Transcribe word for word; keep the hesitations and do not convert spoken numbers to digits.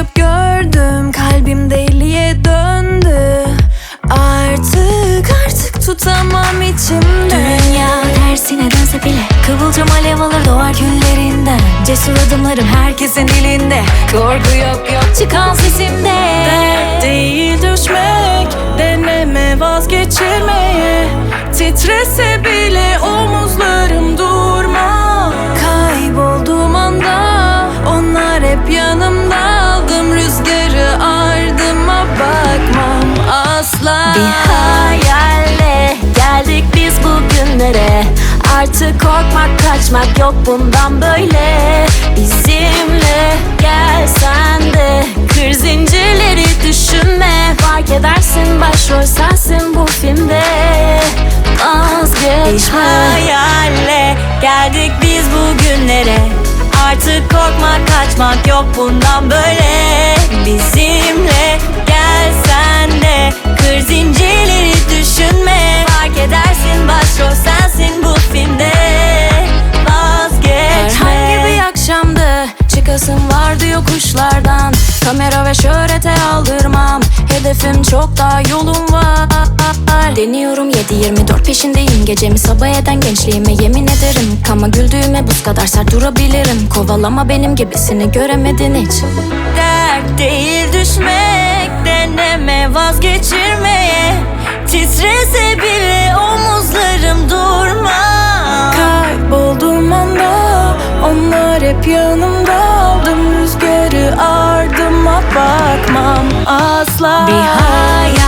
okuyup gördüm, kalbim deliye döndü. Artık artık tutamam içimde. Dünya tersine dönse bile kıvılcım alev alır doğar küllerinden. Cesur adımlarım herkesin dilinde, korku yok yok çıkan sesimde. Dert değil düşmek, deneme vazgeçirmeye. Titrese bile omuzlarım durma. Kaybolduğum anda onlar hep yanımda. Aldım rüzgarı ardıma bakmam asla. Bir hayalle geldik biz bugünlere. Artık korkmak kaçmak yok bundan böyle. Bizimle gel sen de, kır zincirleri düşünme. Fark edersin başrol sensin bu filmde. Vazgeçme. Bir hayalle geldik biz bugünlere. Artık korkmak kaçmak yok bundan böyle. Bizimle gel sen de, kır zincirleri düşünme. Fark edersin başrol sensin bu filmde. Vazgeçme. Herhangi bir akşamdı, çıkasım vardı yokuşlardan. Kamera ve şöhrete aldırmam, hedefim çok daha yolum var. Deniyorum yedi yirmi dört peşindeyim. Gecemi sabah eden gençliğime yemin ederim. Kama güldüğüme buz kadar sert durabilirim. Kovalama benim gibisini göremedin hiç. Dert değil düşmek, deneme vazgeçirmeye. Titrese bile omuzlarım durma. Kaybolduğum anda onlar hep yanımda. Aldım rüzgarı ardıma bakmam asla. Bir hayal